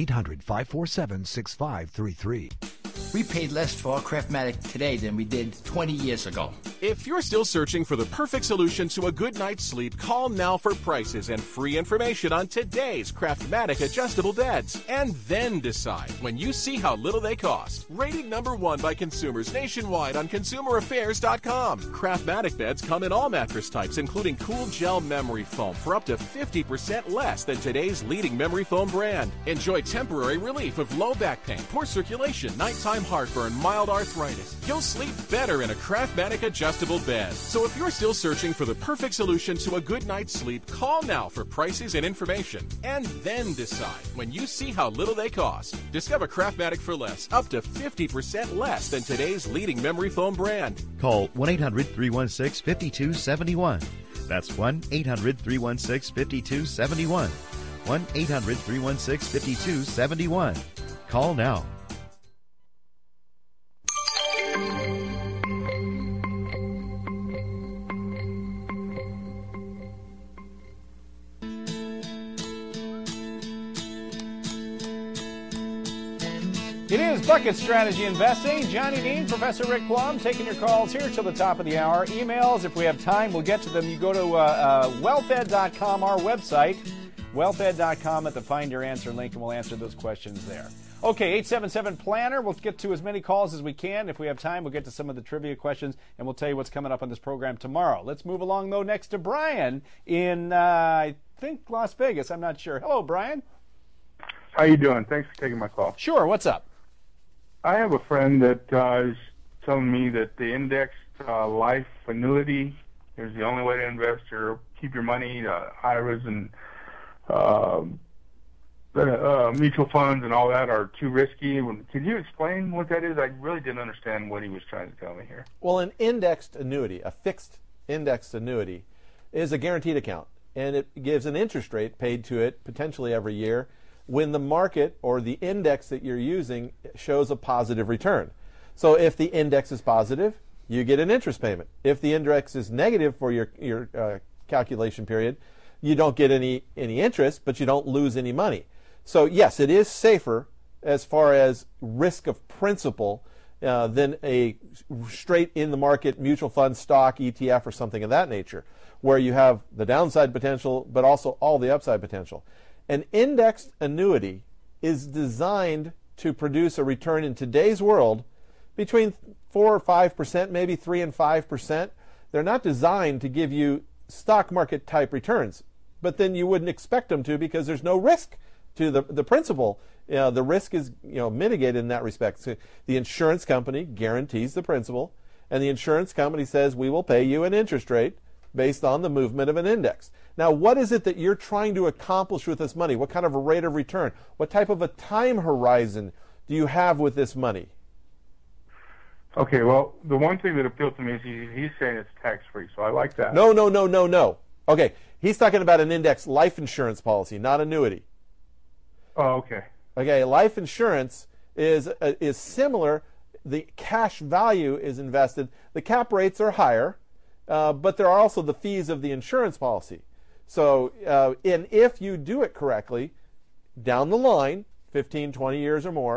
800-547-6533. We paid less for our Craftmatic today than we did 20 years ago. If you're still searching for the perfect solution to a good night's sleep, call now for prices and free information on today's Craftmatic adjustable beds. And then decide when you see how little they cost. Rated #1 by consumers nationwide on ConsumerAffairs.com. Craftmatic beds come in all mattress types, including cool gel memory foam for up to 50% less than today's leading memory foam brand. Enjoy temporary relief of low back pain, poor circulation, nighttime heartburn, mild arthritis. You'll sleep better in a Craftmatic adjustable bed. So if you're still searching for the perfect solution to a good night's sleep, call now for prices and information. And then decide when you see how little they cost. Discover Craftmatic for less, up to 50% less than today's leading memory foam brand. Call 1-800-316-5271. That's 1-800-316-5271. 1-800-316-5271. Call now. It is Bucket Strategy Investing. Johnny Dean, Professor Rick Plum, taking your calls here till the top of the hour. Emails, if we have time, we'll get to them. You go to wealthed.com, our website, wealthed.com, at the Find Your Answer link, and we'll answer those questions there. Okay, 877-PLANNER. We'll get to as many calls as we can. If we have time, we'll get to some of the trivia questions, and we'll tell you what's coming up on this program tomorrow. Let's move along, though, next to Brian in, I think, Las Vegas. I'm not sure. Hello, Brian. How you doing? Thanks for taking my call. Sure. What's up? I have a friend that is telling me that the indexed life annuity is the only way to invest or keep your money, IRAs and mutual funds and all that are too risky. Could you explain what that is? I really didn't understand what he was trying to tell me here. Well, an indexed annuity, a fixed indexed annuity, is a guaranteed account, and it gives an interest rate paid to it potentially every year when the market or the index that you're using shows a positive return. So if the index is positive, you get an interest payment. If the index is negative for your calculation period, you don't get any interest, but you don't lose any money. So yes, it is safer as far as risk of principal than a straight in the market mutual fund, stock, ETF, or something of that nature, where you have the downside potential, but also all the upside potential. An indexed annuity is designed to produce a return in today's world between 4 or 5%, maybe 3 and 5%. They're not designed to give you stock market type returns, but then you wouldn't expect them to because there's no risk to the principal. The risk is mitigated in that respect. So the insurance company guarantees the principal, and the insurance company says we will pay you an interest rate based on the movement of an index. Now, what is it that you're trying to accomplish with this money? What kind of a rate of return? What type of a time horizon do you have with this money? Okay, well, the one thing that appealed to me is he's saying it's tax-free, so I like that. No. Okay, he's talking about an index life insurance policy, not annuity. Oh, okay. Okay, life insurance is similar. The cash value is invested. The cap rates are higher, but there are also the fees of the insurance policy. So, and if you do it correctly, down the line, 15, 20 years or more,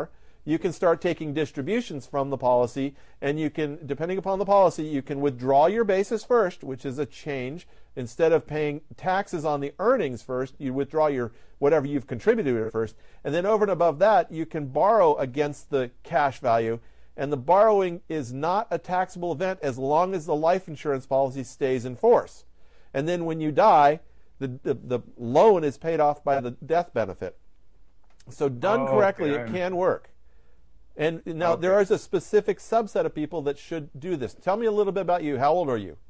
you can start taking distributions from the policy, and you can, depending upon the policy, you can withdraw your basis first, which is a change. Instead of paying taxes on the earnings first, you withdraw your whatever you've contributed first, and then over and above that, you can borrow against the cash value, and the borrowing is not a taxable event as long as the life insurance policy stays in force. And then when you die, the loan is paid off by the death benefit. So done correctly, it can work. And now there is a specific subset of people that should do this. Tell me a little bit about you. How old are you?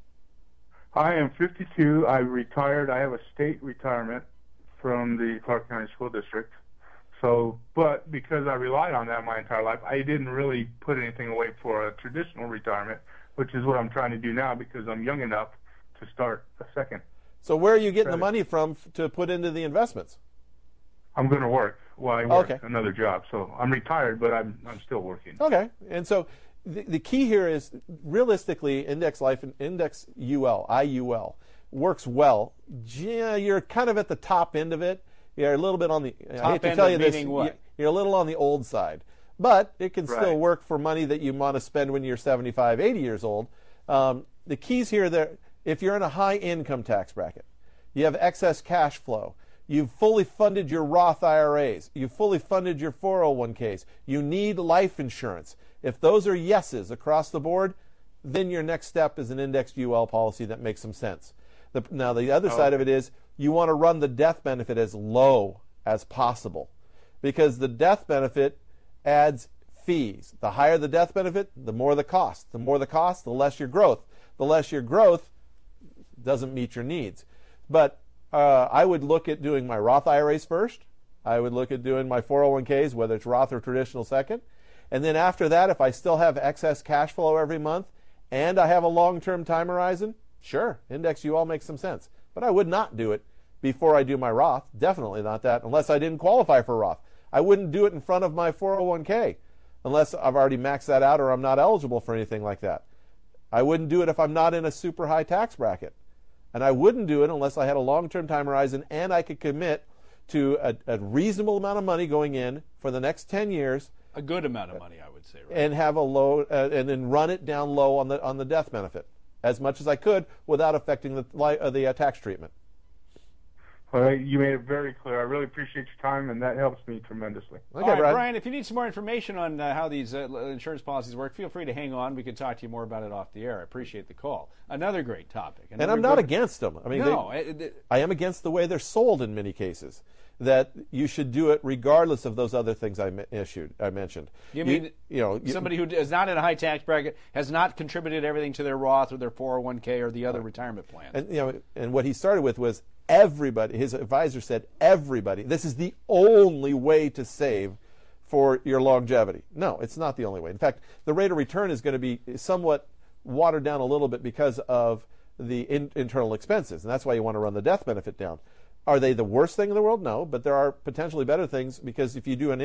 I am 52. I retired. I have a state retirement from the Clark County School District. So, but because I relied on that my entire life, I didn't really put anything away for a traditional retirement, which is what I'm trying to do now because I'm young enough to start a second. So where are you getting the money from to put into the investments? I'm going to work while I work another job. So I'm retired, but I'm still working. Okay. And so the key here is realistically index life and index UL, IUL, works well. Yeah, you're kind of at the top end of it. You're a little bit on the, I hate to tell you this, you're a little on the old side. But it can still work for money that you want to spend when you're 75, 80 years old. The keys here, if you're in a high income tax bracket, you have excess cash flow, you've fully funded your Roth IRAs, you've fully funded your 401ks, you need life insurance. If those are yeses across the board, then your next step is an indexed UL policy that makes some sense. Now, the other side of it is you want to run the death benefit as low as possible because the death benefit adds fees. The higher the death benefit, the more the cost. The more the cost, the less your growth. The less your growth doesn't meet your needs. But I would look at doing my Roth IRAs first. I would look at doing my 401ks, whether it's Roth or traditional second. And then after that, if I still have excess cash flow every month and I have a long-term time horizon, sure, index UL makes some sense. But I would not do it before I do my Roth. Definitely not that, unless I didn't qualify for Roth. I wouldn't do it in front of my 401k unless I've already maxed that out or I'm not eligible for anything like that. I wouldn't do it if I'm not in a super high tax bracket. And I wouldn't do it unless I had a long-term time horizon and I could commit to a reasonable amount of money going in for the next 10 years. A good amount of money, I would say, right? And have a low, and then run it down low on the death benefit as much as I could without affecting the tax treatment. Well, you made it very clear. I really appreciate your time, and that helps me tremendously. Okay, all right, Brian, if you need some more information on how these insurance policies work, feel free to hang on. We can talk to you more about it off the air. I appreciate the call. Another great topic. And I'm not against them. I mean, no, I am against the way they're sold in many cases, that you should do it regardless of those other things I mentioned. You mean somebody who is not in a high tax bracket, has not contributed everything to their Roth or their 401k or the other retirement plan. And what he started with was everybody, his advisor said everybody, this is the only way to save for your longevity. No, it's not the only way. In fact, the rate of return is going to be somewhat watered down a little bit because of the internal expenses, and that's why you want to run the death benefit down. Are they the worst thing in the world? No, but there are potentially better things because if you do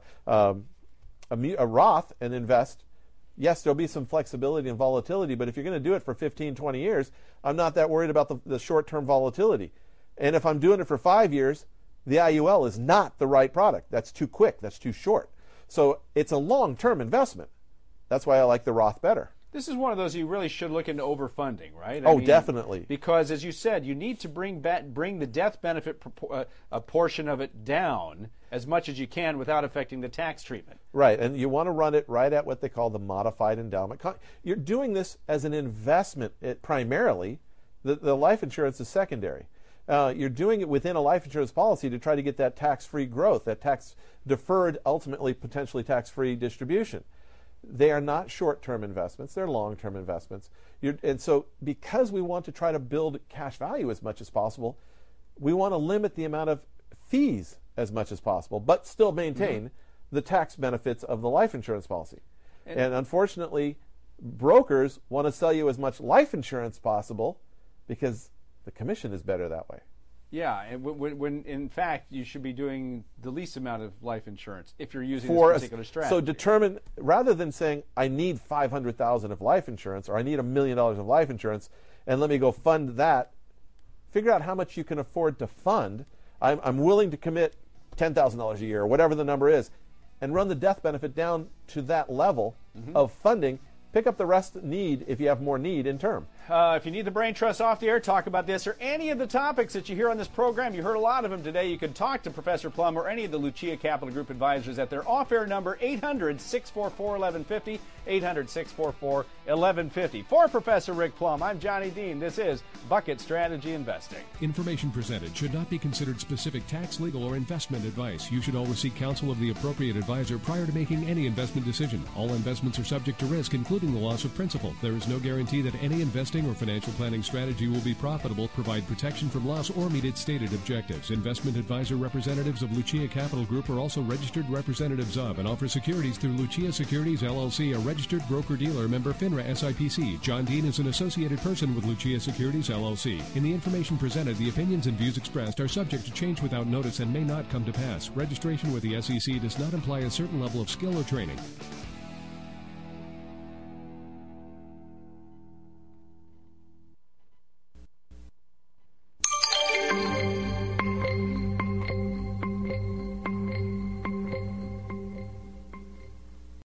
a Roth and invest, yes, there'll be some flexibility and volatility, but if you're going to do it for 15, 20 years, I'm not that worried about the short-term volatility. And if I'm doing it for 5 years, the IUL is not the right product. That's too quick. That's too short. So it's a long-term investment. That's why I like the Roth better. This is one of those you really should look into overfunding, right? I mean, definitely. Because, as you said, you need to bring the death benefit a portion of it down as much as you can without affecting the tax treatment. Right, and you want to run it right at what they call the modified endowment. You're doing this as an investment primarily. The life insurance is secondary. You're doing it within a life insurance policy to try to get that tax-free growth, that tax-deferred, ultimately potentially tax-free distribution. They are not short-term investments. They're long-term investments. And so because we want to try to build cash value as much as possible, we want to limit the amount of fees as much as possible, but still maintain the tax benefits of the life insurance policy. And unfortunately, brokers want to sell you as much life insurance possible because the commission is better that way. Yeah, and when in fact you should be doing the least amount of life insurance if you're using this particular strategy. So determine, rather than saying I need $500,000 of life insurance or I need $1 million of life insurance and let me go fund that, figure out how much you can afford to fund. I'm willing to commit $10,000 a year or whatever the number is, and run the death benefit down to that level of funding. Pick up the rest need if you have more need in term. If you need the Brain Trust off the air, talk about this or any of the topics that you hear on this program. You heard a lot of them today. You can talk to Professor Plum or any of the Lucia Capital Group advisors at their off-air number, 800-644-1150, 800-644-1150. For Professor Rick Plum, I'm Johnny Dean. This is Bucket Strategy Investing. Information presented should not be considered specific tax, legal, or investment advice. You should always seek counsel of the appropriate advisor prior to making any investment decision. All investments are subject to risk, including the loss of principal. There is no guarantee that any investing or financial planning strategy will be profitable, provide protection from loss, or meet its stated objectives. Investment advisor representatives of Lucia Capital Group are also registered representatives of and offer securities through Lucia Securities, LLC, a registered broker-dealer, member FINRA SIPC. John Dean is an associated person with Lucia Securities, LLC. In the information presented, the opinions and views expressed are subject to change without notice and may not come to pass. Registration with the SEC does not imply a certain level of skill or training.